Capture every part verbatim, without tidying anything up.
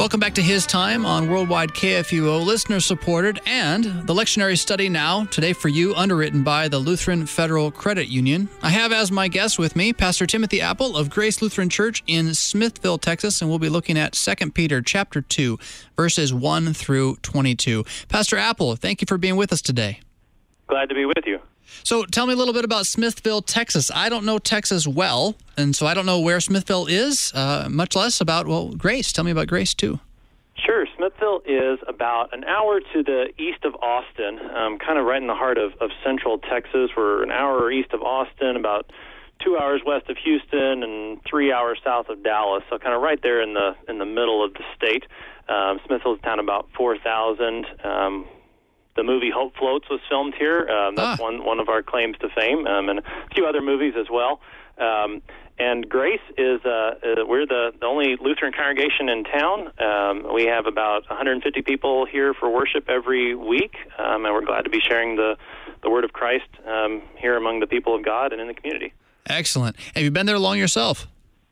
Welcome back to His Time on Worldwide K F U O, listener-supported, and the lectionary study now, today for you, underwritten by the Lutheran Federal Credit Union. I have as my guest with me Pastor Timothy Apple of Grace Lutheran Church in Smithville, Texas, and we'll be looking at Second Peter chapter two, verses one through twenty-two. Pastor Apple, thank you for being with us today. Glad to be with you. So tell me a little bit about Smithville, Texas. I don't know Texas well, and so I don't know where Smithville is, uh, much less about, well, Grace. Tell me about Grace, too. Sure. Smithville is about an hour to the east of Austin, um, kind of right in the heart of, of central Texas. We're an hour east of Austin, about two hours west of Houston, and three hours south of Dallas, so kind of right there in the in the middle of the state. Um, Smithville's a town about four thousand. Um, The movie Hope Floats was filmed here. Um, that's ah. one, one of our claims to fame, um, and a few other movies as well. Um, and Grace is, uh, uh, we're the, the only Lutheran congregation in town. Um, we have about one hundred fifty people here for worship every week, um, and we're glad to be sharing the, the word of Christ um, here among the people of God and in the community. Excellent. Have you been there long yourself?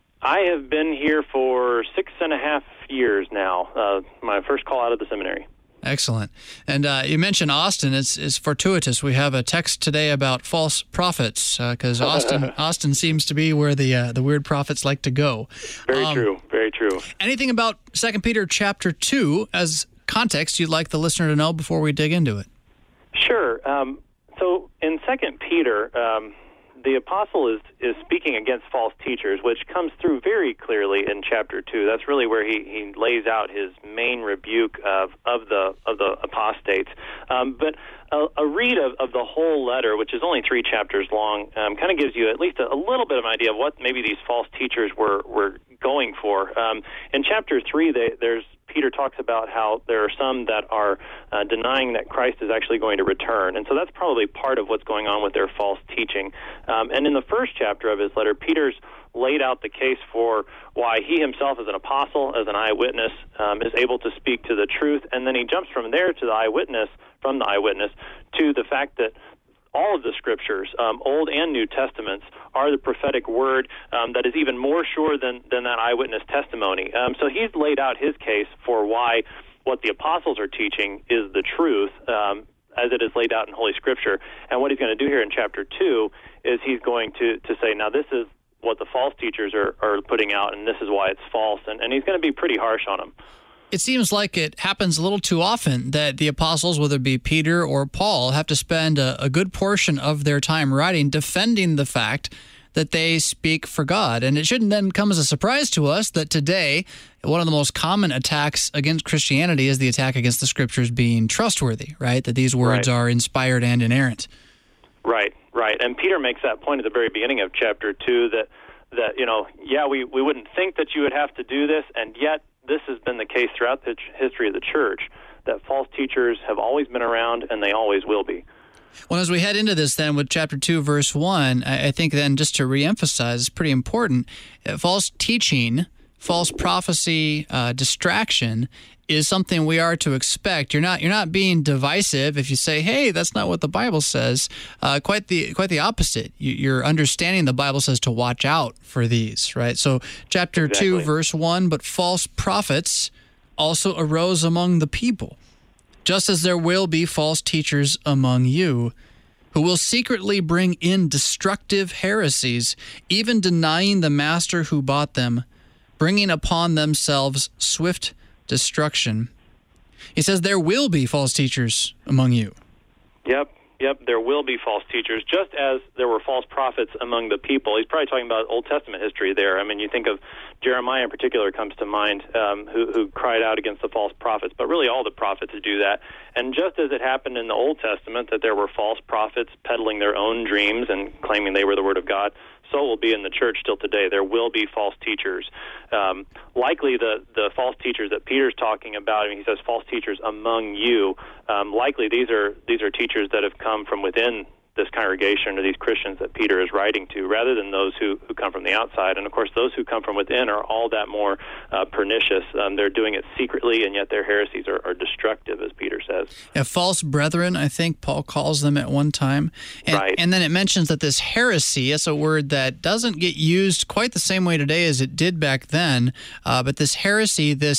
I have been here for six and a half years now, uh, my first call out of the seminary. Excellent. And uh, you mentioned Austin. It's, it's fortuitous. We have a text today about false prophets because uh, Austin Austin seems to be where the uh, the weird prophets like to go. Very um, true. Very true. Anything about Second Peter chapter two as context you'd like the listener to know before we dig into it? Sure. Um, so in Second Peter, um, the apostle is, is speaking against false teachers, which comes through very clearly in chapter two. That's really where he, he lays out his main rebuke of, of the of the apostates. Um, but a, a read of, of the whole letter, which is only three chapters long, um, kind of gives you at least a, a little bit of an idea of what maybe these false teachers were, were going for. Um, in chapter three, they, there's Peter talks about how there are some that are uh, denying that Christ is actually going to return. And so that's probably part of what's going on with their false teaching. Um, and in the first chapter of his letter, Peter's laid out the case for why he himself as an apostle, as an eyewitness, um, is able to speak to the truth. And then he jumps from there to the eyewitness, from the eyewitness, to the fact that all of the scriptures, um, Old and New Testaments, are the prophetic word um, that is even more sure than, than that eyewitness testimony. Um, so he's laid out his case for why what the apostles are teaching is the truth, um, as it is laid out in Holy Scripture. And what he's going to do here in chapter two is he's going to, to say, now this is what the false teachers are, are putting out, and this is why it's false. And, and he's going to be pretty harsh on them. It seems like it happens a little too often that the apostles, whether it be Peter or Paul, have to spend a, a good portion of their time writing, defending the fact that they speak for God. And it shouldn't then come as a surprise to us that today, one of the most common attacks against Christianity is the attack against the Scriptures being trustworthy, right? That these words right. are inspired and inerrant. Right, right. And Peter makes that point at the very beginning of chapter two that, that you know, yeah, we, we wouldn't think that you would have to do this, and yet this has been the case throughout the history of the church, that false teachers have always been around and they always will be. Well, as we head into this then with chapter two, verse one, I think then just to reemphasize, it's pretty important, uh, false teaching, false prophecy, uh, distraction is something we are to expect. You're not you're not being divisive if you say, hey, that's not what the Bible says. Uh, quite the quite the opposite. You, you're understanding the Bible says to watch out for these, right? So chapter exactly. two, verse one, but false prophets also arose among the people, just as there will be false teachers among you, who will secretly bring in destructive heresies, even denying the master who bought them, bringing upon themselves swift destruction. He says there will be false teachers among you. Yep, yep, there will be false teachers, just as there were false prophets among the people. He's probably talking about Old Testament history there. I mean, you think of Jeremiah in particular comes to mind, um, who, who cried out against the false prophets, but really all the prophets do that. And just as it happened in the Old Testament that there were false prophets peddling their own dreams and claiming they were the Word of God, so will be in the church still today. There will be false teachers. Um, likely the, the false teachers that Peter's talking about, I mean, he says false teachers among you, um, likely these are these are teachers that have come from within this congregation or these Christians that Peter is writing to, rather than those who, who come from the outside. And, of course, those who come from within are all that more uh, pernicious. Um, they're doing it secretly, and yet their heresies are, are destructive, as Peter says. Yeah, false brethren, I think Paul calls them at one time. And, right. And then it mentions that this heresy, it's a word that doesn't get used quite the same way today as it did back then, uh, but this heresy, this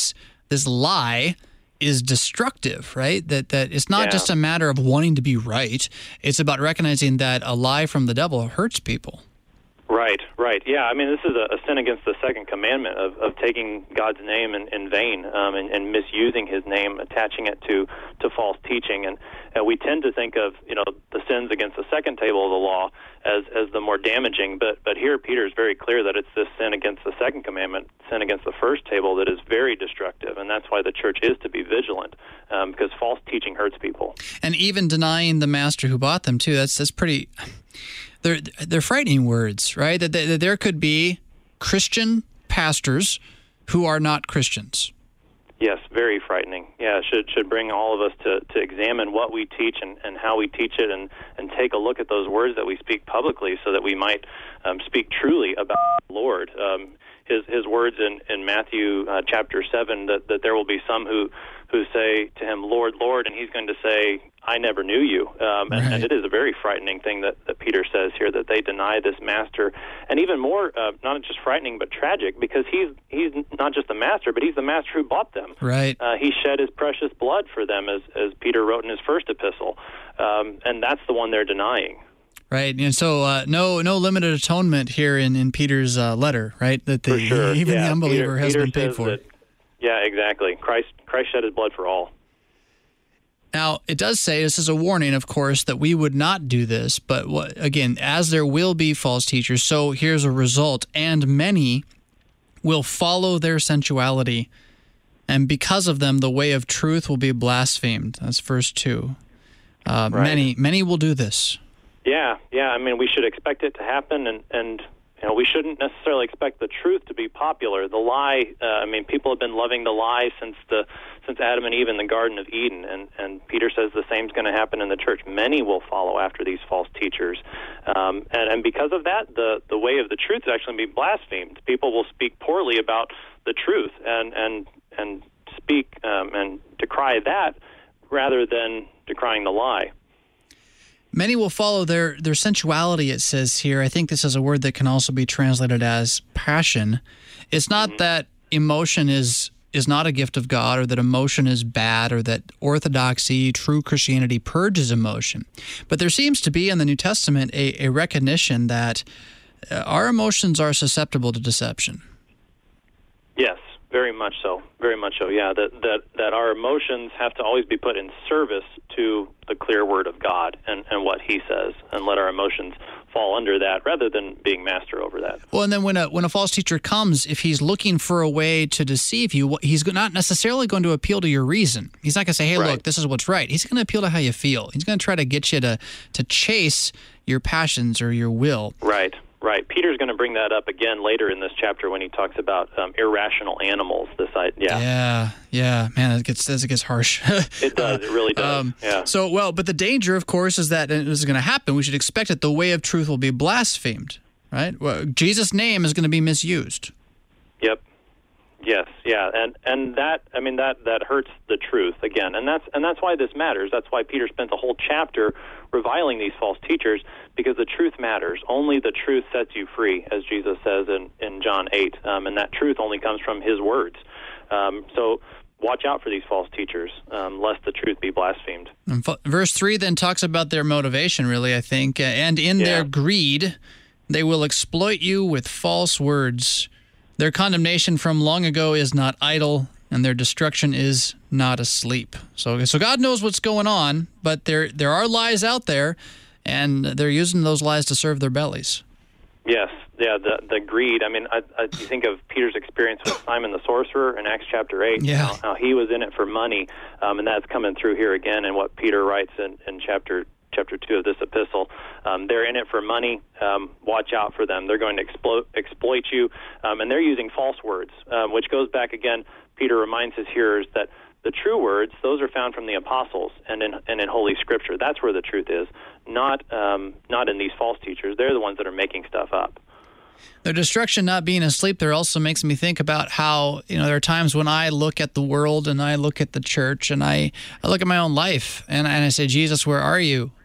this lie is destructive, right? That that it's not Yeah. just a matter of wanting to be right. It's about recognizing that a lie from the devil hurts people. Right, right. Yeah, I mean, this is a, a sin against the second commandment of, of taking God's name in, in vain um, and, and misusing his name, attaching it to, to false teaching. And, and we tend to think of, you know, the sins against the second table of the law as, as the more damaging. But, but here Peter is very clear that it's this sin against the second commandment, sin against the first table, that is very destructive. And that's why the church is to be vigilant, um, because false teaching hurts people. And even denying the master who bought them, too, that's that's pretty... They're they're frightening words, right? That, that there could be Christian pastors who are not Christians. Yes, very frightening. Yeah, it should should bring all of us to, to examine what we teach and, and how we teach it, and, and take a look at those words that we speak publicly, so that we might um, speak truly about the Lord. Um, his his words in in Matthew uh, chapter seven, that, that there will be some who who say to him, "Lord, Lord," and he's going to say, "I never knew you." Um, and, Right. and it is a very frightening thing that, that Peter says here, that they deny this master. And even more, uh, not just frightening, but tragic, because he's he's not just the master, but he's the master who bought them. Right. Uh, he shed his precious blood for them, as, as Peter wrote in his first epistle. Um, and that's the one they're denying. Right, and so uh, no no limited atonement here in, in Peter's uh, letter, right? That the, For sure. even yeah, the unbeliever Peter, has Peter been paid says for. that- yeah, exactly. Christ Christ shed his blood for all. Now, it does say, this is a warning, of course, that we would not do this, but what, again, as there will be false teachers, so here's a result, and many will follow their sensuality, and because of them, the way of truth will be blasphemed. That's verse two. Uh, Right. Many, many will do this. Yeah, yeah. I mean, we should expect it to happen, and, and you know, we shouldn't necessarily expect the truth to be popular. The lie, uh, I mean, people have been loving the lie since the since Adam and Eve in the Garden of Eden, and, and Peter says the same is going to happen in the church. Many will follow after these false teachers, um, and, and because of that, the, the way of the truth is actually going to be blasphemed. People will speak poorly about the truth and and and speak um, and decry that rather than decrying the lie. Many will follow their, their sensuality, it says here. I think this is a word that can also be translated as passion. It's not mm-hmm. that emotion is is not a gift of God, or that emotion is bad, or that orthodoxy, true Christianity, purges emotion. But there seems to be in the New Testament a, a recognition that uh, our emotions are susceptible to deception. Yes, very much so. Very much so, yeah. That, that, that our emotions have to always be put in service to the clear word of God and, and what he says, and let our emotions fall under that rather than being master over that. Well, and then when a when a false teacher comes, if he's looking for a way to deceive you, he's not necessarily going to appeal to your reason. He's not going to say, hey, Right. look, this is what's right. He's going to appeal to how you feel. He's going to try to get you to, to chase your passions or your will. Right, right. Peter's going to bring that up again later in this chapter when he talks about um, irrational animals. This, I, yeah. Yeah, yeah. Man, it gets, it gets harsh. It does. It really does. Um, yeah. So, well, but the danger, of course, is that and this is going to happen. We should expect that the way of truth will be blasphemed, right? Well, Jesus' name is going to be misused. Yep. Yes. Yeah. And and that I mean that that hurts the truth again, and that's and that's why this matters. That's why Peter spent the whole chapter reviling these false teachers, because the truth matters. Only the truth sets you free, as Jesus says in in John eight, um, and that truth only comes from his words. Um, so. Watch out for these false teachers, um, lest the truth be blasphemed. And verse three then talks about their motivation, really, I think. And in Yeah. their greed, they will exploit you with false words. Their condemnation from long ago is not idle, and their destruction is not asleep. So, so God knows what's going on, but there there are lies out there, and they're using those lies to serve their bellies. Yes, yeah, the the greed. I mean, I, I you think of Peter's experience with Simon the sorcerer in Acts chapter eight. Yeah. How, how he was in it for money, um, and that's coming through here again in what Peter writes in, in chapter chapter two of this epistle. Um, they're in it for money. Um, watch out for them. They're going to explo- exploit you, um, and they're using false words, um, which goes back again. Peter reminds his hearers that the true words, those are found from the apostles and in and in Holy Scripture. That's where the truth is, not um, not in these false teachers. They're the ones that are making stuff up. Their destruction not being asleep there also makes me think about how, you know, there are times when I look at the world and I look at the church and I, I look at my own life and, and I say, Jesus, where are you?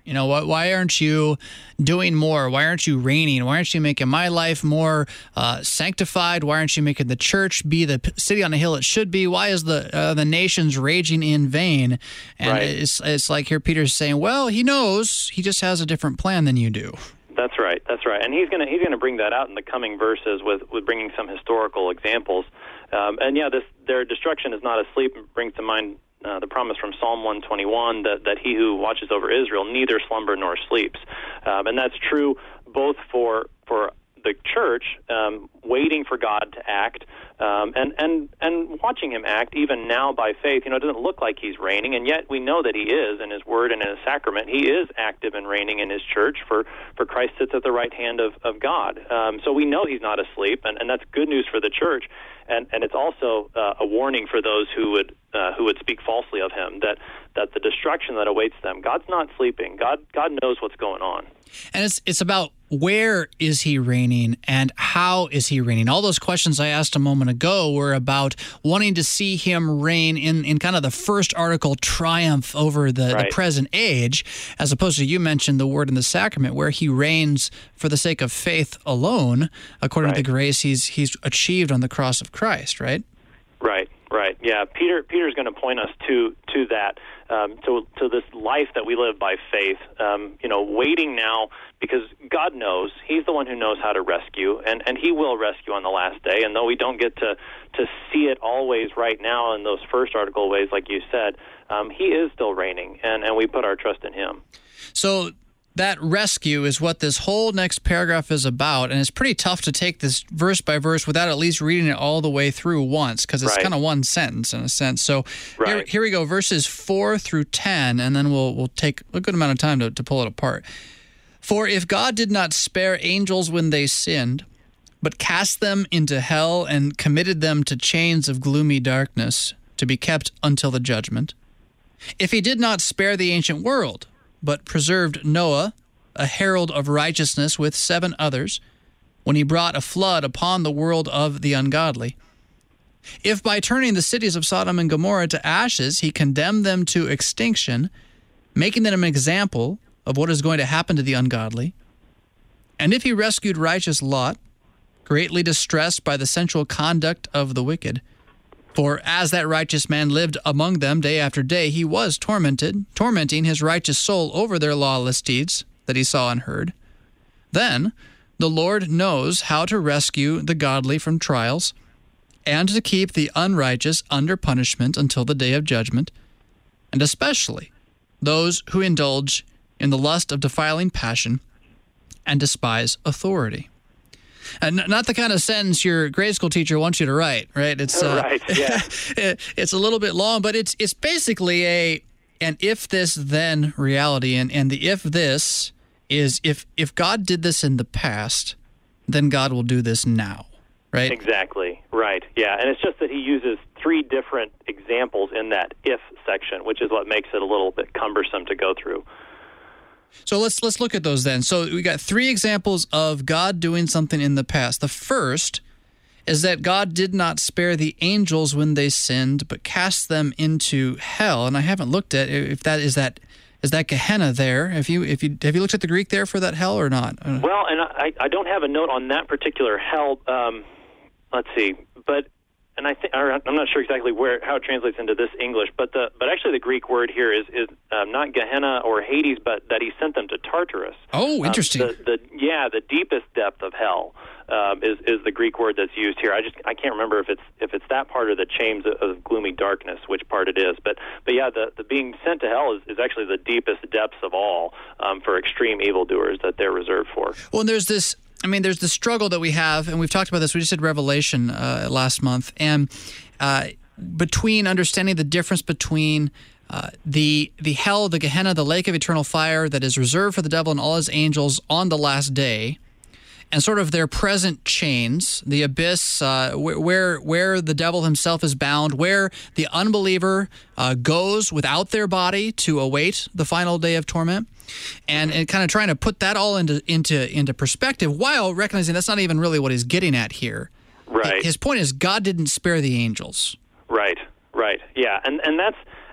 You know, why, why aren't you doing more? Why aren't you reigning? Why aren't you making my life more uh, sanctified? Why aren't you making the church be the city on a hill it should be? Why is the uh, the nations raging in vain? And right. it's it's like here Peter's saying, well, he knows. He just has a different plan than you do. That's right. That's right. And he's going to he's going to bring that out in the coming verses with, with bringing some historical examples. Um, and yeah, this their destruction is not asleep. It brings to mind uh, the promise from Psalm one twenty-one that, that he who watches over Israel neither slumber nor sleeps. Um, and that's true both for for the church, um, waiting for God to act, um, and, and, and watching him act even now by faith. You know, it doesn't look like he's reigning, and yet we know that he is in his word and in his sacrament. He is active and reigning in his church, for, for Christ sits at the right hand of, of God. Um, so we know he's not asleep, and, and that's good news for the church. And, and it's also uh, a warning for those who would uh, who would speak falsely of him, that that the destruction that awaits them, God's not sleeping. God God knows what's going on. And it's it's about where is he reigning and how is he reigning? All those questions I asked a moment ago were about wanting to see him reign in, in kind of the first article triumph over the, right. the present age, as opposed to, you mentioned the word and the sacrament, where he reigns for the sake of faith alone, according right. to the grace he's he's achieved on the cross of Christ, right? Right, right. Yeah, Peter Peter's going to point us to to that, um, to to this life that we live by faith. Um, you know, waiting now because God knows. He's the one who knows how to rescue, and, and he will rescue on the last day. And though we don't get to, to see it always right now in those first article ways, like you said, um, he is still reigning, and, and we put our trust in him. So that rescue is what this whole next paragraph is about, and it's pretty tough to take this verse by verse without at least reading it all the way through once, because it's right. kind of one sentence in a sense. So right. here, here we go, verses four through ten, and then we'll we'll take a good amount of time to, to pull it apart. For if God did not spare angels when they sinned, but cast them into hell and committed them to chains of gloomy darkness to be kept until the judgment, if he did not spare the ancient world, but preserved Noah, a herald of righteousness, with seven others, when he brought a flood upon the world of the ungodly, if by turning the cities of Sodom and Gomorrah to ashes he condemned them to extinction, making them an example of what is going to happen to the ungodly, and if he rescued righteous Lot, greatly distressed by the sensual conduct of the wicked, for as that righteous man lived among them day after day, he was tormented, tormenting his righteous soul over their lawless deeds that he saw and heard, then the Lord knows how to rescue the godly from trials, and to keep the unrighteous under punishment until the day of judgment, and especially those who indulge in the lust of defiling passion and despise authority. And not the kind of sentence your grade school teacher wants you to write, right? It's uh, right, yeah. It's a little bit long, but it's it's basically a an if this then reality, and, and the if this is if if God did this in the past, then God will do this now, right? Exactly, right, yeah. And it's just that he uses three different examples in that if section, which is what makes it a little bit cumbersome to go through. So let's let's look at those then. So we got three examples of God doing something in the past. The first is that God did not spare the angels when they sinned, but cast them into hell. And I haven't looked at if that is that is that Gehenna there. If you if you have you looked at the Greek there for that hell or not? Well, and I, I don't have a note on that particular hell. Um, let's see, but. And I think I'm not sure exactly where how it translates into this English, but the but actually the Greek word here is is um, not Gehenna or Hades, but that he sent them to Tartarus. Oh, interesting. Um, the, the yeah, the deepest depth of hell um, is is the Greek word that's used here. I just I can't remember if it's if it's that part or the chains of, of gloomy darkness, which part it is. But but yeah, the, the being sent to hell is, is actually the deepest depths of all um, for extreme evildoers that they're reserved for. Well, and there's this. I mean, there's the struggle that we have, and we've talked about this. We just did Revelation uh, last month, and uh, between understanding the difference between uh, the the hell, the Gehenna, the lake of eternal fire that is reserved for the devil and all his angels on the last day, and sort of their present chains, the abyss, uh, where where the devil himself is bound, where the unbeliever uh, goes without their body to await the final day of torment. And, and kind of trying to put that all into into into perspective while recognizing that's not even really what he's getting at here. Right. His point is God didn't spare the angels. Right. Right. Yeah. And and that's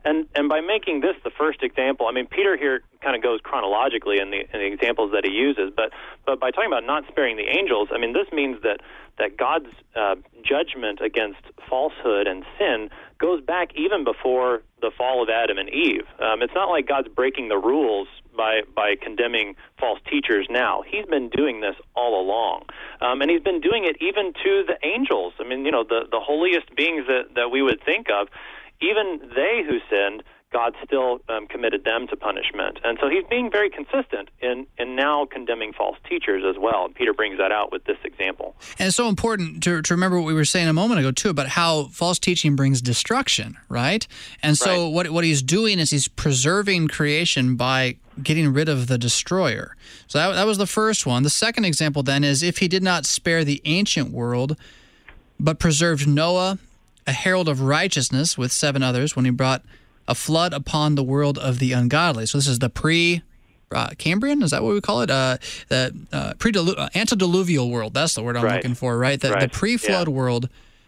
And and by making this the first example, I mean, Peter here kind of goes chronologically in the, in the examples that he uses, but but by talking about not sparing the angels, I mean, this means that, that God's uh, judgment against falsehood and sin goes back even before the fall of Adam and Eve. Um, it's not like God's breaking the rules by by condemning false teachers now. He's been doing this all along. Um, and he's been doing it even to the angels. I mean, you know, the, the holiest beings that, that we would think of, even they who sinned, God still um, committed them to punishment. And so he's being very consistent in, in now condemning false teachers as well. And Peter brings that out with this example. And it's so important to, to remember what we were saying a moment ago, too, about how false teaching brings destruction, right? And so right. what what he's doing is he's preserving creation by getting rid of the destroyer. So that, that was the first one. The second example, then, is if he did not spare the ancient world, but preserved Noah, a herald of righteousness, with seven others, when he brought a flood upon the world of the ungodly. So this is the pre-Cambrian, uh, is that what we call it? Uh, the uh, pre-dilu- uh, antediluvial world, that's the word I'm right. looking for, right? The, right. the pre-flood yeah. world,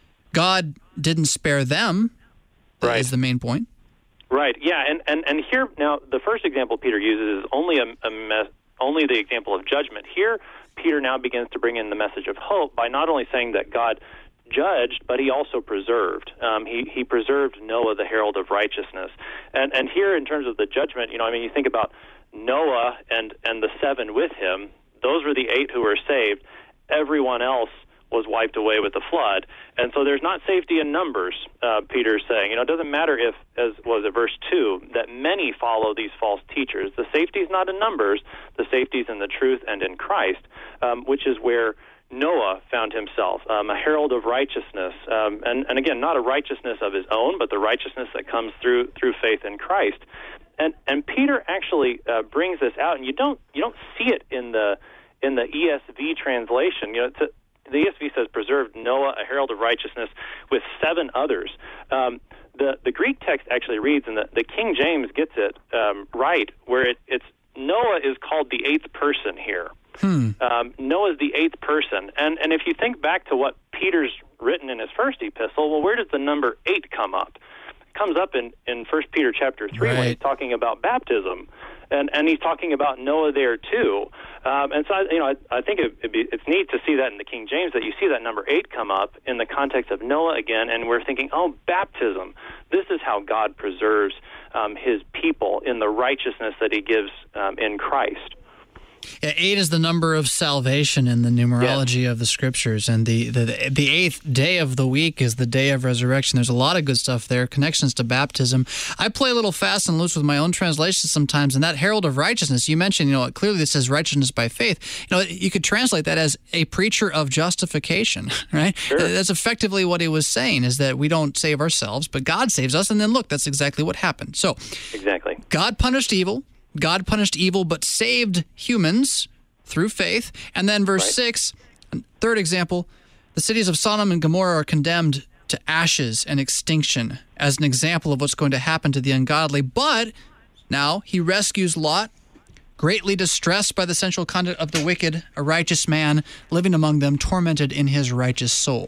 God didn't spare them, right. is the main point. Right, yeah, and, and, and here, now, the first example Peter uses is only a, a mes- only the example of judgment. Here, Peter now begins to bring in the message of hope by not only saying that God judged, but he also preserved. Um, he, he preserved Noah, the herald of righteousness. And and here, in terms of the judgment, you know, I mean, you think about Noah and, and the seven with him, those were the eight who were saved. Everyone else was wiped away with the flood. And so there's not safety in numbers, uh, Peter's saying. You know, it doesn't matter if, as was it verse two, that many follow these false teachers. The safety is not in numbers. The safety is in the truth and in Christ, um, which is where Noah found himself, um, a herald of righteousness. Um, and, and again, not a righteousness of his own, but the righteousness that comes through through faith in Christ. And and Peter actually uh, brings this out, and you don't you don't see it in the in the E S V translation. You know, it's a, the E S V says, preserved Noah, a herald of righteousness, with seven others. Um, the, the Greek text actually reads, and the, the King James gets it um, right, where it, it's Noah is called the eighth person here. Hmm. Um, Noah is the eighth person. And, and if you think back to what Peter's written in his first epistle, well, where does the number eight come up? It comes up in, in First Peter chapter three right. when he's talking about baptism. And, and he's talking about Noah there, too. Um, and so, I, you know, I, I think it, it'd be, it's neat to see that in the King James, that you see that number eight come up in the context of Noah again, and we're thinking, oh, baptism. This is how God preserves um, his people in the righteousness that he gives um, in Christ. Yeah, eight is the number of salvation in the numerology yeah. of the Scriptures, and the, the the eighth day of the week is the day of resurrection. There's a lot of good stuff there, connections to baptism. I play a little fast and loose with my own translations sometimes, and that herald of righteousness, you mentioned, you know, clearly this says righteousness by faith. You know, you could translate that as a preacher of justification, right? Sure. That's effectively what he was saying, is that we don't save ourselves, but God saves us, and then look, that's exactly what happened. So, exactly. God punished evil. God punished evil but saved humans through faith. And then verse right. six, third example, the cities of Sodom and Gomorrah are condemned to ashes and extinction as an example of what's going to happen to the ungodly. But now he rescues Lot, greatly distressed by the sensual conduct of the wicked, a righteous man living among them, tormented in his righteous soul.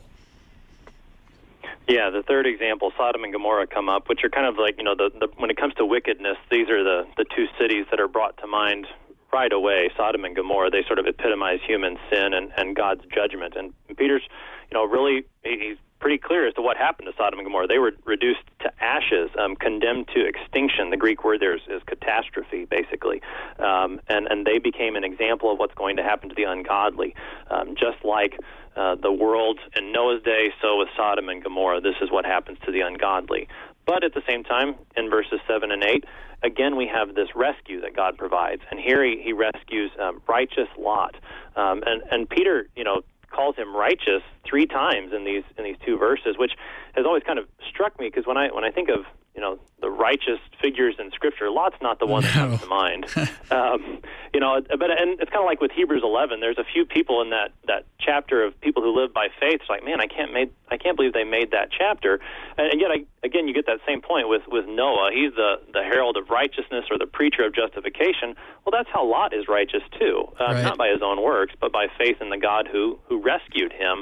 Yeah, the third example, Sodom and Gomorrah, come up, which are kind of like, you know, the, the when it comes to wickedness, these are the, the two cities that are brought to mind right away. Sodom and Gomorrah, they sort of epitomize human sin and, and God's judgment. And Peter's, you know, really, he's pretty clear as to what happened to Sodom and Gomorrah. They were reduced to ashes, um, condemned to extinction. The Greek word there is, is catastrophe, basically. Um, and, and they became an example of what's going to happen to the ungodly, um, just like Uh, the world in Noah's day, so with Sodom and Gomorrah. This is what happens to the ungodly. But at the same time, in verses seven and eight, again we have this rescue that God provides. And here he, he rescues um, righteous Lot. Um, and, and Peter, you know, calls him righteous three times in these in these two verses, which has always kind of struck me, because when I when I think of, you know, the righteous figures in Scripture, Lot's not the one that no. comes to mind. um, you know, but and it's kind of like with Hebrews eleven. There's a few people in that, that chapter of people who live by faith. It's like, man, I can't made I can't believe they made that chapter. And, and yet, I, again, you get that same point with, with Noah. He's the, the herald of righteousness, or the preacher of justification. Well, that's how Lot is righteous too, uh, right. not by his own works, but by faith in the God who who rescued him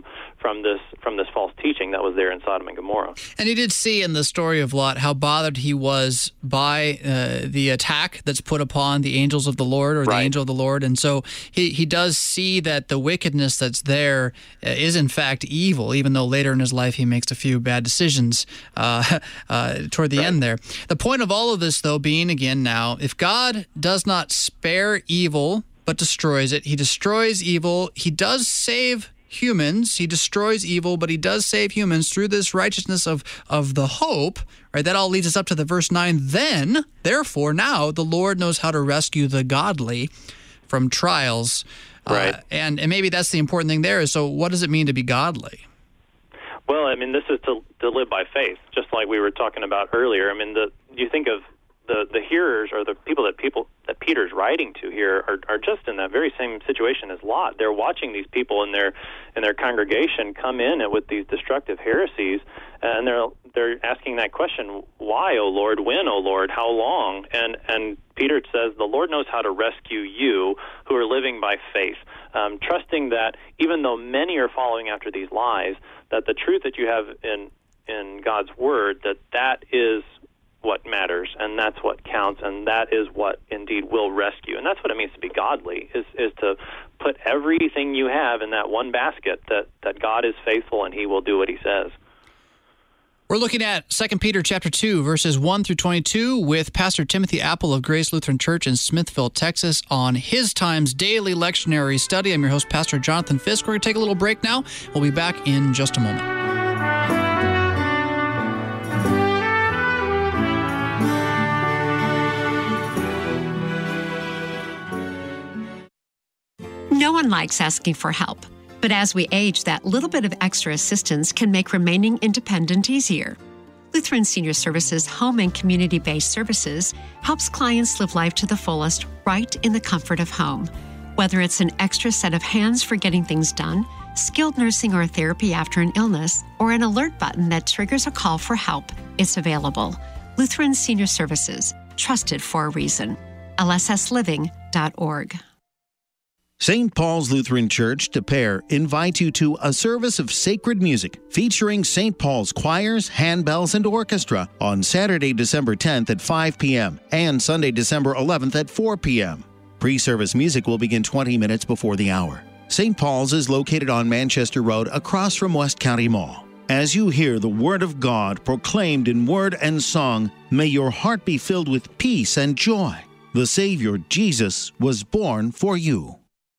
from this from this false teaching that was there in Sodom and Gomorrah. And he did see in the story of Lot how bothered he was by uh, the attack that's put upon the angels of the Lord, or right. the angel of the Lord. And so he, he does see that the wickedness that's there uh, is in fact evil, even though later in his life he makes a few bad decisions uh, uh, toward the right. end there. The point of all of this, though, being again now, if God does not spare evil but destroys it, he destroys evil, he does save humans. He destroys evil, but he does save humans through this righteousness of, of the hope. Right? That all leads us up to the verse nine. Then, therefore, now the Lord knows how to rescue the godly from trials. Right. Uh, and, and maybe that's the important thing there is, so what does it mean to be godly? Well, I mean, this is to, to live by faith, just like we were talking about earlier. I mean, the you think of the, the hearers or the people that people that Peter's writing to here are, are just in that very same situation as Lot. They're watching these people in their in their congregation come in with these destructive heresies, and they're they're asking that question: why, O Lord? When, O Lord? How long? And and Peter says the Lord knows how to rescue you who are living by faith, um, trusting that even though many are following after these lies, that the truth that you have in in God's word, that that is what matters, and that's what counts, and that is what indeed will rescue. And that's what it means to be godly, is is to put everything you have in that one basket, that, that God is faithful and he will do what he says. We're looking at Second Peter chapter two, verses one through twenty-two with Pastor Timothy Appel of Grace Lutheran Church in Smithville, Texas, on His Times Daily Lectionary Study. I'm your host, Pastor Jonathan Fisk. We're going to take a little break now. We'll be back in just a moment. No one likes asking for help, but as we age, that little bit of extra assistance can make remaining independent easier. Lutheran Senior Services Home and Community-Based Services helps clients live life to the fullest right in the comfort of home. Whether it's an extra set of hands for getting things done, skilled nursing or therapy after an illness, or an alert button that triggers a call for help, it's available. Lutheran Senior Services, trusted for a reason. L S S living dot org. Saint Paul's Lutheran Church, De Pere, invite you to a service of sacred music featuring Saint Paul's choirs, handbells, and orchestra on Saturday, December tenth at five p.m. and Sunday, December eleventh at four p.m. Pre-service music will begin twenty minutes before the hour. Saint Paul's is located on Manchester Road across from West County Mall. As you hear the Word of God proclaimed in word and song, may your heart be filled with peace and joy. The Savior, Jesus, was born for you.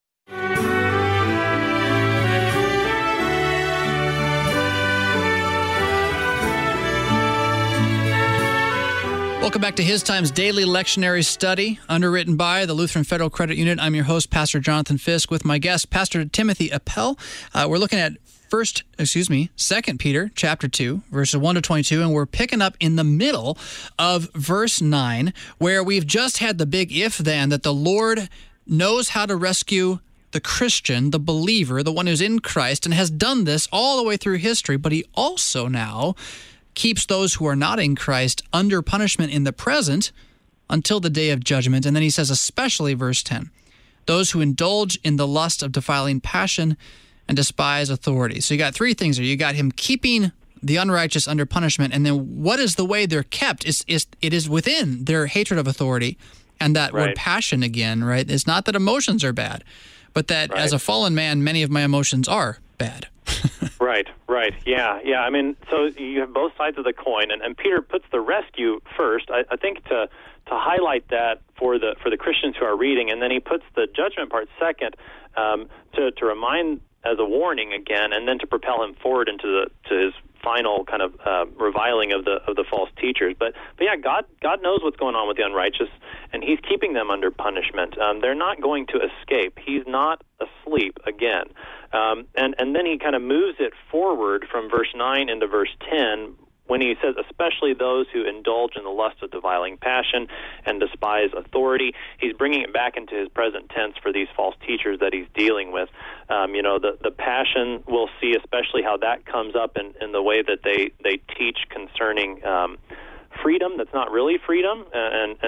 Welcome back to His Times Daily Lectionary Study, underwritten by the Lutheran Federal Credit Union. I'm your host, Pastor Jonathan Fisk, with my guest, Pastor Timothy Appel. Uh, we're looking at first, excuse me, Second Peter chapter two, verses one to twenty-two, and we're picking up in the middle of verse nine, where we've just had the big if-then that the Lord knows how to rescue the Christian, the believer, the one who's in Christ, and has done this all the way through history, but he also now keeps those who are not in Christ under punishment in the present until the day of judgment. And then he says, especially verse ten, those who indulge in the lust of defiling passion and despise authority. So you got three things there. You got him keeping the unrighteous under punishment, and then what is the way they're kept? It's, it's, it is within their hatred of authority. And that right. word passion again, right? It's not that emotions are bad, but that right. as a fallen man, many of my emotions are bad. Right, right, yeah, yeah. I mean, so you have both sides of the coin, and, and Peter puts the rescue first. I, I think to to highlight that for the for the Christians who are reading, and then he puts the judgment part second, um, to to remind as a warning again, and then to propel him forward into the to his final kind of uh, reviling of the of the false teachers. But but yeah, God God knows what's going on with the unrighteous, and He's keeping them under punishment. Um, they're not going to escape. He's not asleep again. Um, and and then he kind of moves it forward from verse nine into verse ten, when he says, especially those who indulge in the lust of defiling passion and despise authority. He's bringing it back into his present tense for these false teachers that he's dealing with. Um, you know, the, the passion, we'll see especially how that comes up in, in the way that they, they teach concerning um, freedom that's not really freedom, and, and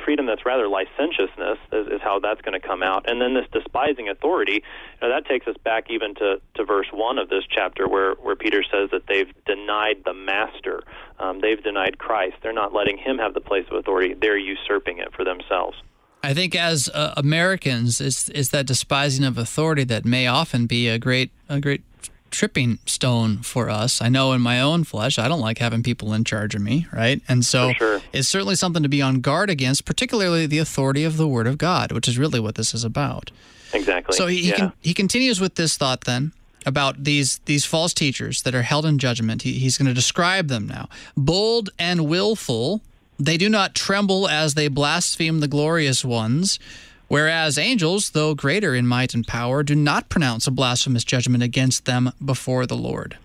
freedom that's rather licentiousness is, is how that's going to come out. And then this despising authority, you know, that takes us back even to, to verse one of this chapter where, where Peter says that they've denied the master. Um, they've denied Christ. They're not letting him have the place of authority. They're usurping it for themselves. I think as uh, Americans, it's, it's that despising of authority that may often be a great a great tripping stone for us. I know in my own flesh, I don't like having people in charge of me, right? And so For sure. It's certainly something to be on guard against, particularly the authority of the Word of God, which is really what this is about. Exactly. So he he, yeah. can, he continues with this thought then about these these false teachers that are held in judgment. He, he's going to describe them now. Bold and willful, they do not tremble as they blaspheme the glorious ones, whereas angels, though greater in might and power, do not pronounce a blasphemous judgment against them before the Lord.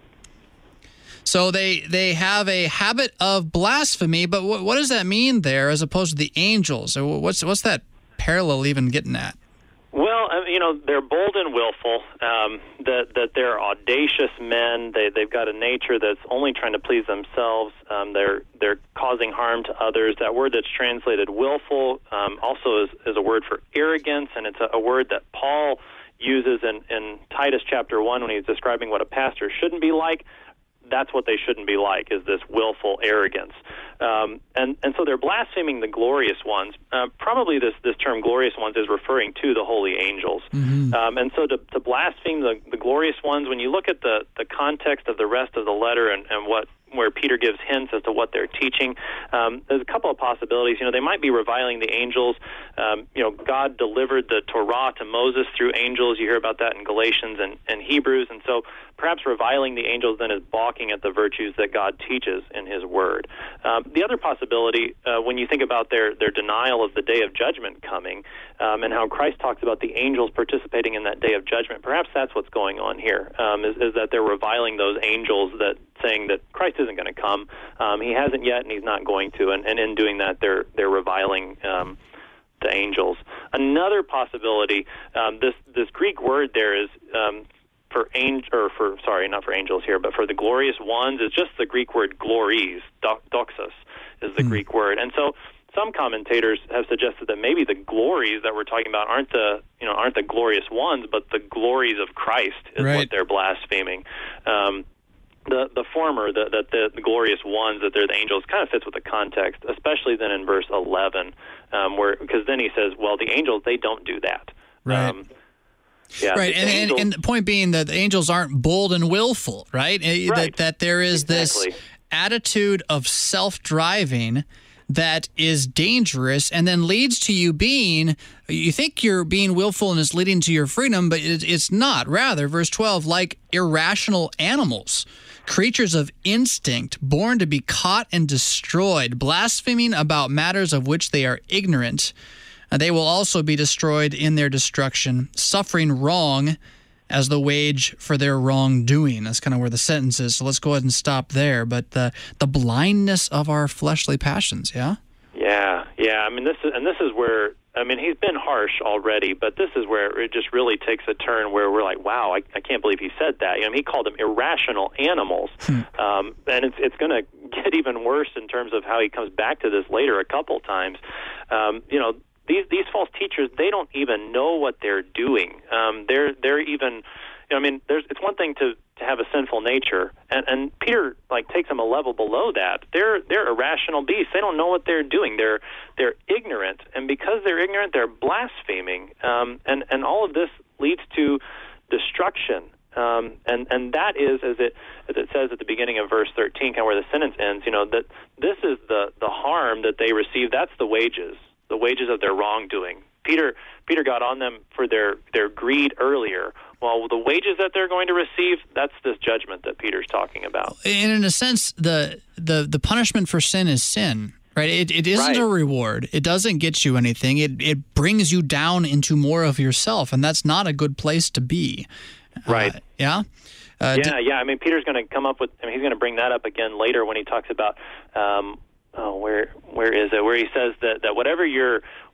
So they they have a habit of blasphemy, but what, what does that mean there as opposed to the angels? Or what's what's that parallel even getting at? Well, you know, they're bold and willful, um, that that they're audacious men. They, they've got a nature that's only trying to please themselves. Um, they're they're causing harm to others. That word that's translated willful um, also is, is a word for arrogance, and it's a, a word that Paul uses in, in Titus chapter one when he's describing what a pastor shouldn't be like. That's what they shouldn't be like, is this willful arrogance. Um, and, and so they're blaspheming the glorious ones. Uh, probably this, this term glorious ones is referring to the holy angels. Mm-hmm. Um, and so to, to blaspheme the, the glorious ones, when you look at the, the context of the rest of the letter and, and what where Peter gives hints as to what they're teaching, um, there's a couple of possibilities. You know, they might be reviling the angels. Um, you know, God delivered the Torah to Moses through angels. You hear about that in Galatians and, and Hebrews. And so perhaps reviling the angels then is balking at the virtues that God teaches in his word. Um, the other possibility, uh, when you think about their, their denial of the day of judgment coming, um, and how Christ talks about the angels participating in that day of judgment, perhaps that's what's going on here, um, is, is that they're reviling those angels, that saying that Christ isn't going to come. Um, he hasn't yet, and he's not going to. And, and in doing that, they're they're reviling um, the angels. Another possibility, um, this this Greek word there is um, for angel, or for sorry, not for angels here, but for the glorious ones is just the Greek word glories. Doxos is the mm. Greek word, and so some commentators have suggested that maybe the glories that we're talking about aren't the you know aren't the glorious ones, but the glories of Christ is right. what they're blaspheming. Um, The the former, the, the, the, the glorious ones, that they're the angels, kind of fits with the context, especially then in verse eleven, um, where because then he says, well, the angels, they don't do that. Right. Um, yeah, right, and, angels, and and the point being that the angels aren't bold and willful, right? right. That, that there is exactly. this attitude of self-driving that is dangerous and then leads to you being, you think you're being willful and it's leading to your freedom, but it, it's not. Rather, verse twelve, like irrational animals, creatures of instinct, born to be caught and destroyed, blaspheming about matters of which they are ignorant. Uh, they will also be destroyed in their destruction, suffering wrong as the wage for their wrongdoing. That's kind of where the sentence is. So let's go ahead and stop there. But the the blindness of our fleshly passions, yeah? Yeah, yeah. I mean, this is, and this is where, I mean, he's been harsh already, but this is where it just really takes a turn where we're like, wow, I, I can't believe he said that. You know, he called them irrational animals. Hmm. Um, and it's it's going to get even worse in terms of how he comes back to this later a couple times. Um, you know, These these false teachers, they don't even know what they're doing. Um, they're they're even, you know, I mean, there's it's one thing to, to have a sinful nature, and, and Peter like takes them a level below that. They're they're irrational beasts. They don't know what they're doing. They're they're ignorant, and because they're ignorant, they're blaspheming. Um, and and all of this leads to destruction. Um, and and that is, as it as it says at the beginning of verse thirteen, kind of where the sentence ends. You know, that this is the the harm that they receive. That's the wages. The wages of their wrongdoing. Peter Peter got on them for their, their greed earlier. Well, the wages that they're going to receive, that's this judgment that Peter's talking about. And in a sense, the the, the punishment for sin is sin, right? It it isn't right. a reward. It doesn't get you anything. It it brings you down into more of yourself, and that's not a good place to be. Right. Uh, yeah? Uh, yeah, d- yeah. I mean, Peter's going to come up with, I mean, he's going to bring that up again later when he talks about, um, oh, where where is it? Where he says that, that whatever your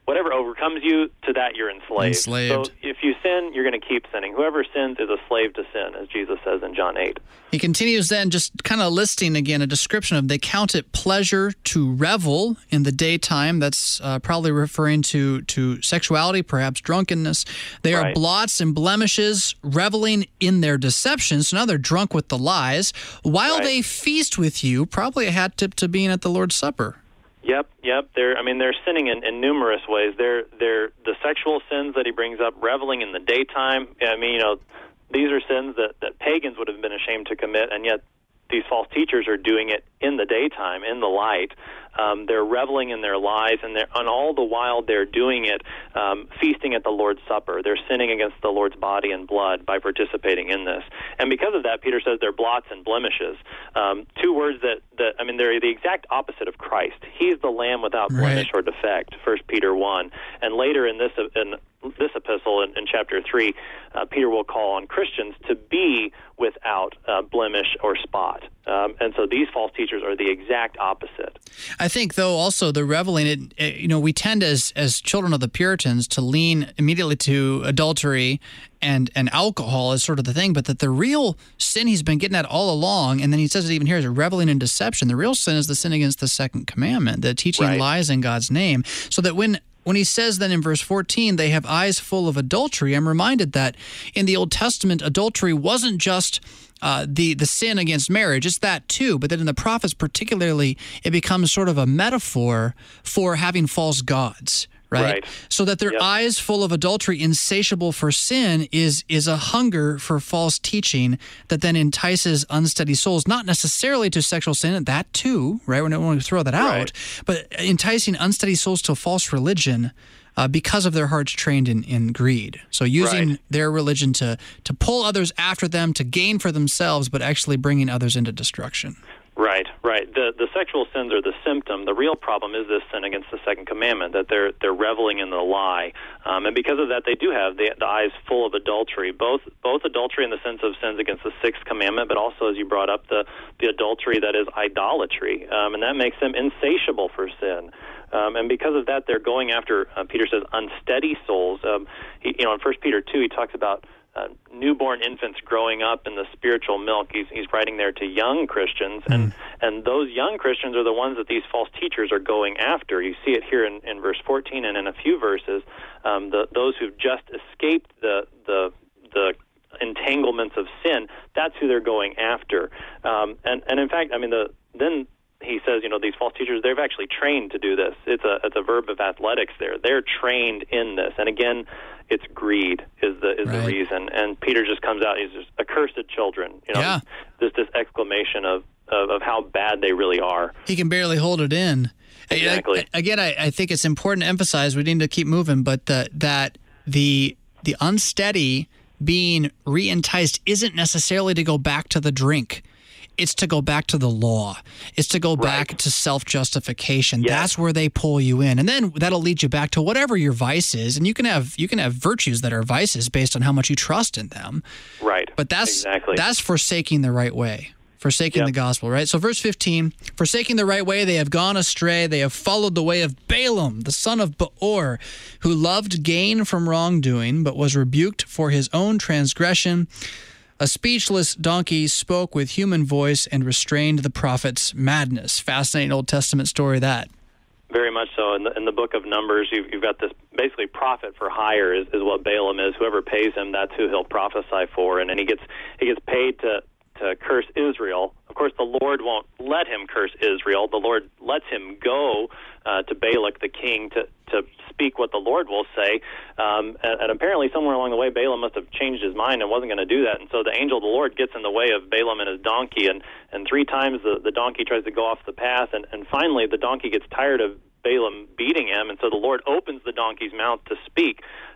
whatever overcomes you, to that you're enslaved. Enslaved. So if you sin, you're going to keep sinning. Whoever sins is a slave to sin, as Jesus says in John eight. He continues then, just kind of listing again a description of they count it pleasure to revel in the daytime. That's uh, probably referring to, to sexuality, perhaps drunkenness. They are Right. blots and blemishes, reveling in their deception. So now they're drunk with the lies. While Right. they feast with you, probably a hat tip to being at the Lord's Supper. Yep, yep. They're, I mean, they're sinning in, in numerous ways. They're, they're the sexual sins that he brings up, reveling in the daytime. I mean, you know, these are sins that, that pagans would have been ashamed to commit, and yet these false teachers are doing it in the daytime, in the light. Um, they're reveling in their lies, and, they're, and all the while they're doing it, um, feasting at the Lord's Supper. They're sinning against the Lord's body and blood by participating in this. And because of that, Peter says they're blots and blemishes. Um, two words that, that, I mean, they're the exact opposite of Christ. He's the Lamb without blemish Right. or defect, First Peter one. And later in this, in this epistle, in, in chapter three, uh, Peter will call on Christians to be without uh, blemish or spot. Um, and so these false teachers are the exact opposite. I think, though, also the reveling, it, it, you know, we tend as as children of the Puritans to lean immediately to adultery and, and alcohol as sort of the thing, but that the real sin he's been getting at all along, and then he says it even here, is reveling in deception. The real sin is the sin against the second commandment, the teaching Right. lies in God's name. So that when When he says then in verse fourteen, they have eyes full of adultery, I'm reminded that in the Old Testament, adultery wasn't just uh, the, the sin against marriage. It's that too, but that in the prophets particularly, it becomes sort of a metaphor for having false gods. Right? Right. So that their Yep. eyes full of adultery, insatiable for sin, is is a hunger for false teaching that then entices unsteady souls, not necessarily to sexual sin, that too, right? We don't want to throw that out, Right. but enticing unsteady souls to false religion uh, because of their hearts trained in, in greed. So using Right. their religion to, to pull others after them, to gain for themselves, but actually bringing others into destruction. Right, right. The the sexual sins are the symptom. The real problem is this sin against the second commandment, that they're they're reveling in the lie, um, and because of that, they do have the, the eyes full of adultery. Both both adultery in the sense of sins against the sixth commandment, but also, as you brought up, the the adultery that is idolatry, um, and that makes them insatiable for sin. Um, and because of that, they're going after, uh, Peter says, unsteady souls. Um, he, you know, in First Peter two, he talks about Uh, newborn infants growing up in the spiritual milk. He's, he's writing there to young Christians, and, and those young Christians are the ones that these false teachers are going after. You see it here in, in verse fourteen and in a few verses. Um, the, those who've just escaped the the the entanglements of sin, that's who they're going after. Um, and, and in fact, I mean, the then he says, you know, these false teachers, they've actually trained to do this. It's a it's a verb of athletics there. They're trained in this. And again, it's greed is the is Right. the reason. And Peter just comes out, he's just accursed children. You know, Yeah. just this exclamation of, of, of how bad they really are. He can barely hold it in. Exactly. I- Again, I, I think it's important to emphasize, we need to keep moving, but the, that the the unsteady being re-enticed isn't necessarily to go back to the drink. It's to go back to the law. It's to go back Right. to self-justification. Yes. That's where they pull you in. And then that'll lead you back to whatever your vice is. And you can have you can have virtues that are vices based on how much you trust in them. Right. But that's exactly. that's forsaking the right way, forsaking Yep. the gospel, right? So verse fifteen, forsaking the right way, they have gone astray. They have followed the way of Balaam, the son of Beor, who loved gain from wrongdoing, but was rebuked for his own transgression. A speechless donkey spoke with human voice and restrained the prophet's madness. Fascinating Old Testament story, that. Very much so. In the, in the book of Numbers, you've, you've got this basically prophet for hire is, is what Balaam is. Whoever pays him, that's who he'll prophesy for, and, and he gets he gets paid to to curse Israel. Of course, the Lord won't let him curse Israel. The Lord lets him go uh, to Balak the king to to speak what the Lord will say. Um, and, and apparently, somewhere along the way, Balaam must have changed his mind and wasn't going to do that. And so the angel of the Lord gets in the way of Balaam and his donkey, and, and three times the, the donkey tries to go off the path, and, and finally the donkey gets tired of Balaam beating him, and so the Lord opens the donkey's mouth to speak.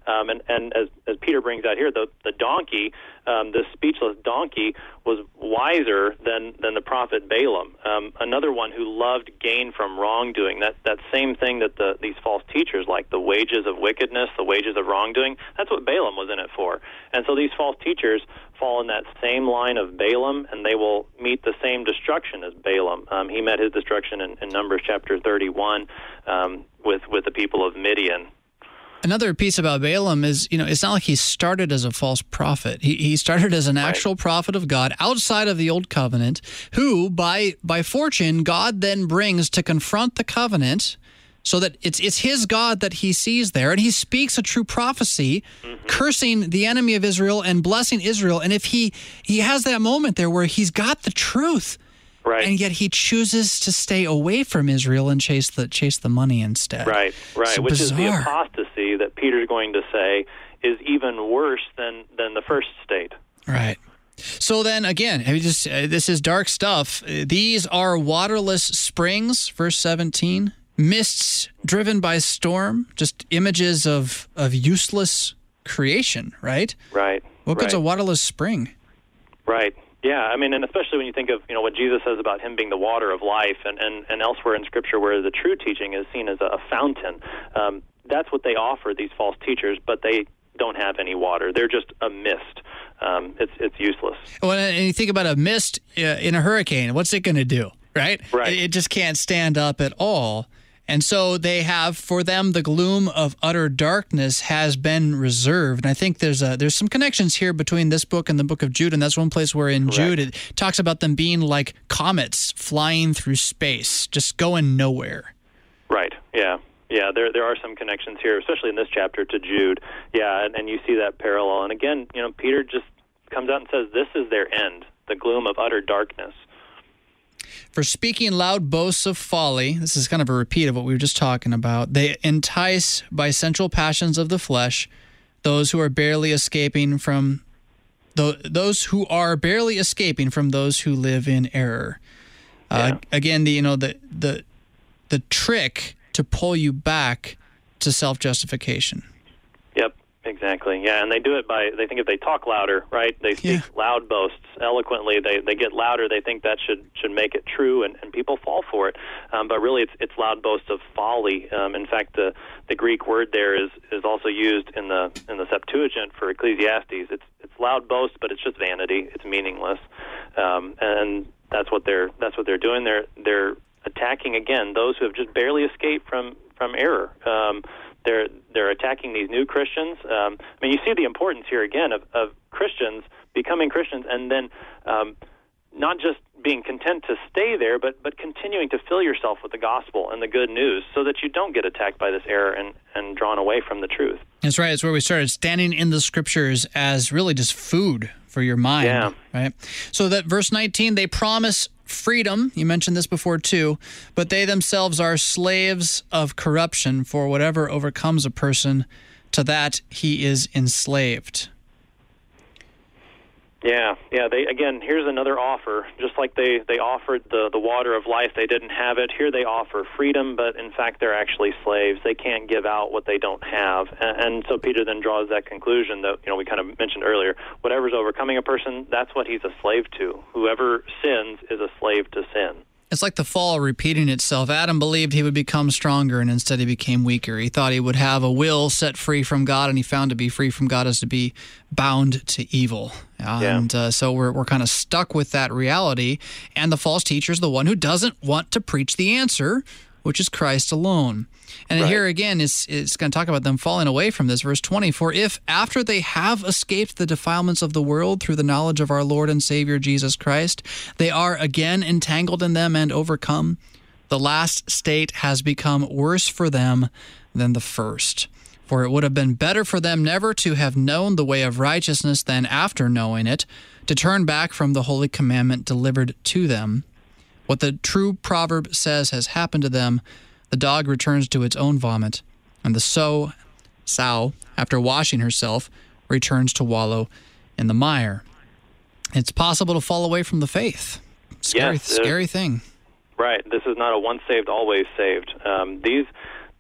Um, and and as, as Peter brings out here, the, the donkey, um, the speechless donkey, was wiser than, than the prophet Balaam, um, another one who loved gain from wrongdoing. That that same thing that the, these false teachers, like the wages of wickedness, the wages of wrongdoing, that's what Balaam was in it for. And so these false teachers fall in that same line of Balaam, and they will meet the same destruction as Balaam. Um, he met his destruction in, in Numbers chapter thirty-one um, with, with the people of Midian. Another piece about Balaam is, you know, it's not like he started as a false prophet. He he started as an actual right. prophet of God outside of the Old Covenant, who, by by fortune, God then brings to confront the covenant, so that it's it's his God that he sees there, and he speaks a true prophecy, mm-hmm. cursing the enemy of Israel and blessing Israel. And if he he has that moment there where he's got the truth, right. and yet he chooses to stay away from Israel and chase the chase the money instead. Right, right, so which bizarre. is the apostasy that Peter's going to say is even worse than, than the first state. Right. So then again, I mean, just, uh, this is dark stuff. Uh, these are waterless springs, verse seventeen. Mists driven by storm, just images of, of useless creation, right? Right. What good's right. a waterless spring? Right. Yeah, I mean, and especially when you think of, you know, what Jesus says about him being the water of life, and, and, and elsewhere in Scripture where the true teaching is seen as a, a fountain. Um, that's what they offer, these false teachers, but they don't have any water. They're just a mist. Um, it's it's useless. Well, and you think about a mist uh, in a hurricane, what's it going to do, right? Right. It, it just can't stand up at all. And so they have, for them, the gloom of utter darkness has been reserved. And I think there's a, there's some connections here between this book and the book of Jude, and that's one place where in Correct. Jude it talks about them being like comets flying through space, just going nowhere. Right, yeah. Yeah, there there are some connections here, especially in this chapter to Jude. Yeah, and, and you see that parallel. And again, you know, Peter just comes out and says this is their end, the gloom of utter darkness. For speaking loud boasts of folly, this is kind of a repeat of what we were just talking about, they entice by sensual passions of the flesh those who are barely escaping from th- those who are barely escaping from those who live in error. Uh, Yeah. Again, the you know the the the trick to pull you back to self-justification. Yep, exactly. Yeah, and they do it by, they think if they talk louder, right, they speak Yeah. loud boasts eloquently, they they get louder, they think that should should make it true, and, and people fall for it. Um, but really, it's it's loud boasts of folly. Um, in fact, the, the Greek word there is, is also used in the in the Septuagint for Ecclesiastes. It's it's loud boasts, but it's just vanity. It's meaningless, um, and that's what they're that's what they're doing. They're they're attacking again those who have just barely escaped from from error. Um, they're they're attacking these new Christians. Um, I mean, you see the importance here again of, of Christians becoming Christians, and then um, not just being content to stay there, but but continuing to fill yourself with the gospel and the good news, so that you don't get attacked by this error and and drawn away from the truth. That's right. It's where we started, standing in the Scriptures as really just food for your mind. Yeah. Right. So that verse nineteen, they promise freedom. You mentioned this before too, but they themselves are slaves of corruption, for whatever overcomes a person, to that he is enslaved. Yeah, yeah. They again. Here's another offer. Just like they, they offered the, the water of life, they didn't have it. Here they offer freedom, but in fact they're actually slaves. They can't give out what they don't have. And, and so Peter then draws that conclusion that, you know, we kind of mentioned earlier. Whatever's overcoming a person, that's what he's a slave to. Whoever sins is a slave to sin. It's like the fall repeating itself. Adam believed he would become stronger, and instead he became weaker. He thought he would have a will set free from God, and he found to be free from God is to be bound to evil. Yeah. And uh, so we're we're kind of stuck with that reality. And the false teacher is the one who doesn't want to preach the answer, which is Christ alone. And Right. here again, it's, it's going to talk about them falling away from this. Verse twenty, for if after they have escaped the defilements of the world through the knowledge of our Lord and Savior Jesus Christ, they are again entangled in them and overcome, the last state has become worse for them than the first. For it would have been better for them never to have known the way of righteousness than after knowing it, to turn back from the holy commandment delivered to them. What the true proverb says has happened to them: the dog returns to its own vomit, and the sow, sow, after washing herself, returns to wallow in the mire. It's possible to fall away from the faith. Scary, Yes, uh, scary thing. Right. This is not a once saved, always saved. Um, these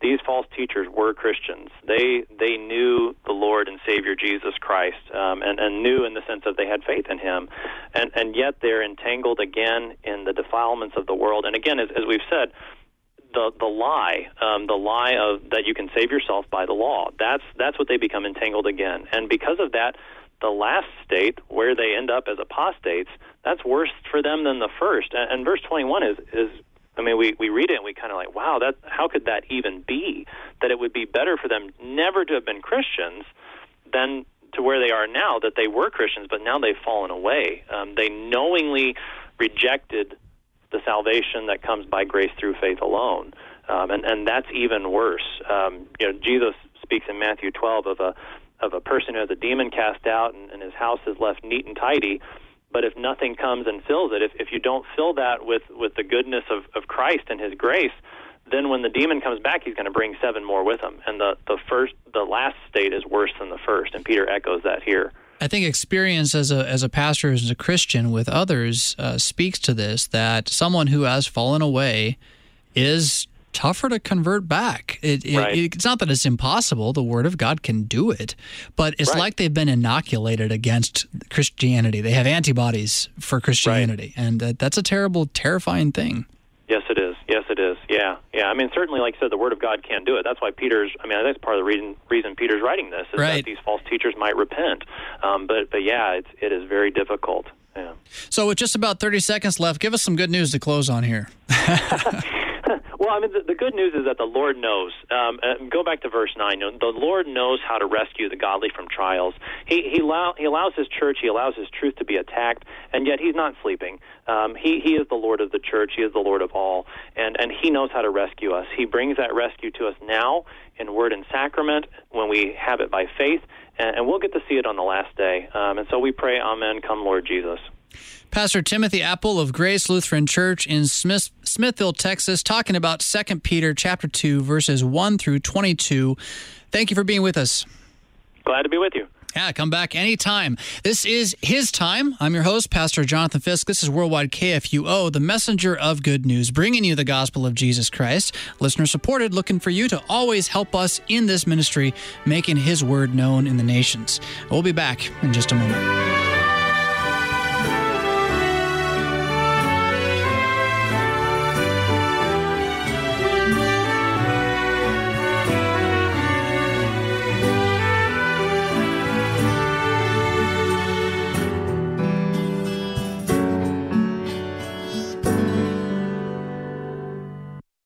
these false teachers were Christians. They they knew the Lord and Savior Jesus Christ, um, and, and knew in the sense that they had faith in Him. And, and yet they're entangled again in the defilements of the world. And again, as, as we've said, the the lie, um, the lie of that you can save yourself by the law, that's, that's what they become entangled again. And because of that, the last state, where they end up as apostates, that's worse for them than the first. And, and verse twenty-one is, is I mean, we, we read it and we kind of like, wow, that how could that even be? That it would be better for them never to have been Christians than to where they are now, that they were Christians, but now they've fallen away. Um, they knowingly rejected the salvation that comes by grace through faith alone. Um, and, and that's even worse. Um, you know, Jesus speaks in Matthew twelve of a of a person who has a demon cast out and, and his house is left neat and tidy. But if nothing comes and fills it, if, if you don't fill that with, with the goodness of, of Christ and His grace, then when the demon comes back, he's going to bring seven more with him. And the, the first, the last state is worse than the first, and Peter echoes that here. I think experience as a as a pastor, as a Christian with others, uh, speaks to this, that someone who has fallen away is tougher to convert back. It, it, right. It's not that it's impossible. The Word of God can do it. But it's right. like they've been inoculated against Christianity. They have antibodies for Christianity. Right. And uh, that's a terrible, terrifying thing. Yes, it is. Yes, it is. Yeah, yeah. I mean, certainly, like I said, the Word of God can't do it. That's why Peter's, I mean, that's part of the reason reason Peter's writing this, is right. that these false teachers might repent. Um, but, but yeah, it's, it is very difficult. Yeah. So with just about thirty seconds left, give us some good news to close on here. Well, I mean, the, the good news is that the Lord knows. Um, uh, go back to verse nine. You know, the Lord knows how to rescue the godly from trials. He he, allow, he allows His church, He allows His truth to be attacked, and yet He's not sleeping. Um, he, he is the Lord of the church. He is the Lord of all, and, and He knows how to rescue us. He brings that rescue to us now in word and sacrament when we have it by faith, and, and we'll get to see it on the last day. Um, and so we pray, Amen, come Lord Jesus. Pastor Timothy Apple of Grace Lutheran Church in Smith, Smithville, Texas, talking about Second Peter chapter two, verses one through twenty-two. Thank you for being with us. Glad to be with you. Yeah, come back anytime. This is His Time. I'm your host, Pastor Jonathan Fisk. This is Worldwide K F U O, the messenger of good news, bringing you the gospel of Jesus Christ. Listener supported, looking for you to always help us in this ministry, making His word known in the nations. We'll be back in just a moment.